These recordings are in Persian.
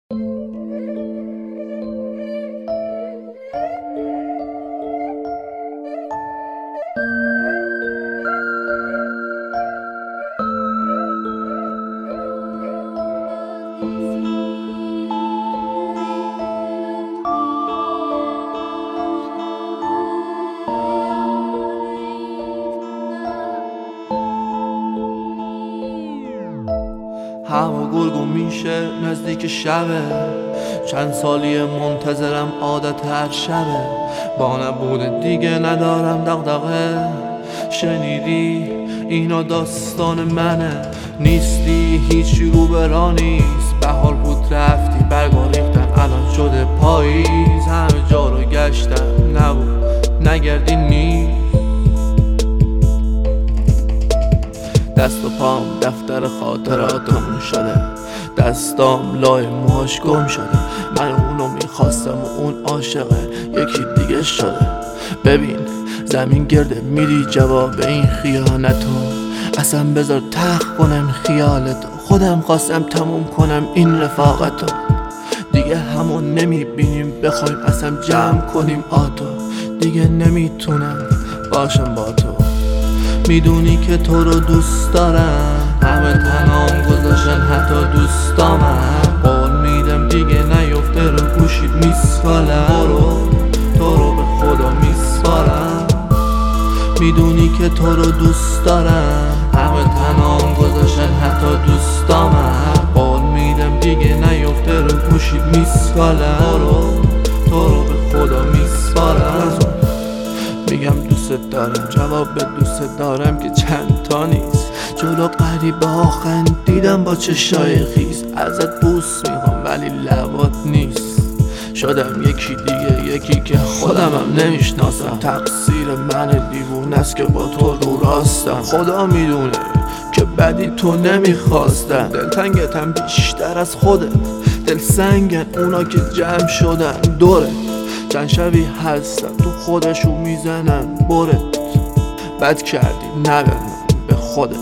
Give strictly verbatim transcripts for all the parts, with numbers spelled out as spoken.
هوا گلگون میشه نزدیک شبه، چند سالی منتظرم عادت هر شبه. با نبود دیگه ندارم دغدغه، شنیدی اینا داستان منه. نیستی هیچی رو برا نیست، بهار بود رفتی برگا ریختن الان شده پاییز. همه جا رو گشتم نبود نگردی نیست، دست و پام دفتر خاطراتمون شده، دستام لای موهاش گم شده. من اونو میخواستم و اون عاشقه یکی دیگه شده. ببین زمین گرده میری جواب این خیانتو، اصلا بذار تخت کنم خیالتو. خودم خواستم تموم کنم این رفاقتو، دیگه همون نمیبینیم بخوایم اصلا جمع کنیم آتو. دیگه نمیتونم باشم با تو، میدونی که تو رو دوست دارم. همه تنام گذاشتن حتی دوستامم. قول میدم دیگه نیفته رو گوشید میسکالم. برو تو رو به خدا میسپارم، میدونی که تو رو دوست دارم. همه تنام گذاشتن حتی دوستامم. قول میدم دیگه نیفته رو گوشید میسکالم. برو تو رو به خدا میسپارم. میگم دوست دارم، جواب به دوست دارم که چند تا نیست. جلو غریبه ها خندیدم با چشای خیس، ازت بوس میخوام ولی لبات نیست. شدم یکی دیگه، یکی که خودمم نمیشناسم. تقصیر من دیوونه است که با تو رو راستم. خدا میدونه که بدی تو نمیخواستم. دلتنگتم بیشتر از خودت، دل سنگن اونا که جمع شدن دوره. چند شبی هستن تو خودشو میزنن برت. بد کردی نبر به خودت.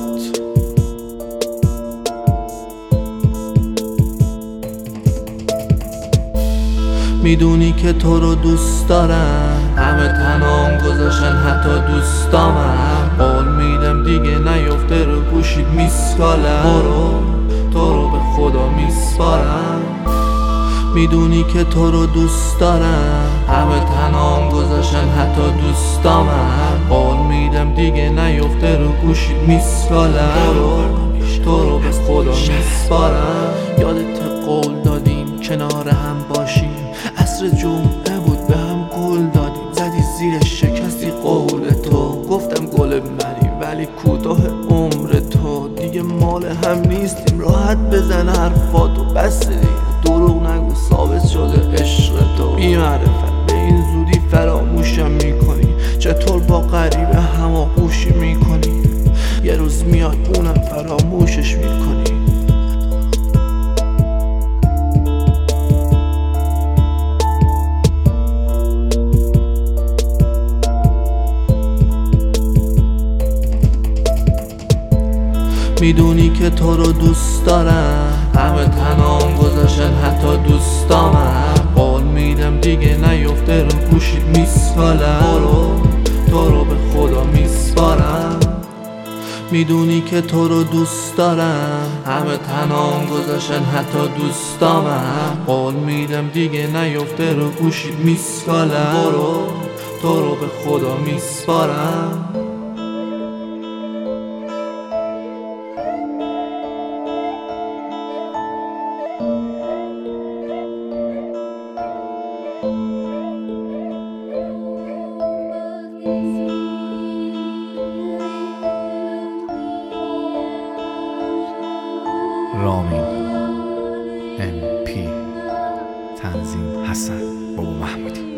میدونی که تو رو دوست دارم. همه تنام گذاشتن حتی دوستامم. قول میدم دیگه نیفته رو گوشید میسکالم. برو تو رو به خدا میسپارم، میدونی که تو رو دوست دارم. همه تنام گذاشتن حتی دوستامم. قول میدم دیگه نیفته رو گوشید میسکالم. تو رو به خدا میسپارم. یادت قول دادیم کنار هم باشیم، عصر جمعه بود به هم گل دادیم. زدی زیر شکستی قول تو، گفتم گل منی ولی کوتاه عمر تو. دیگه مال هم نیستیم، راحت بزن حرفاتو بس دیگه. دروغ نگو ثابت شده عشق تو. بی معرفت به این زودی فراموشم میکنی. چطور با غریبه هماغوشی میکنی؟ یه روز میاد اونم فراموشش میکنی. میدونی که تو رو دوست دارم. همه تنام گذاشتن حتی دوستامم. قول میدم دیگه نیفته رو گوشید میسکالم. برو تو رو به خدا میسپارم، میدونی که تو رو دوست دارم. همه تنام گذاشتن حتی دوستامم. قول میدم دیگه نیفته رو گوشید میسکالم. برو تو رو به خدا میسپارم. رامین ام پی، تنظیم حسن بابا محمودی.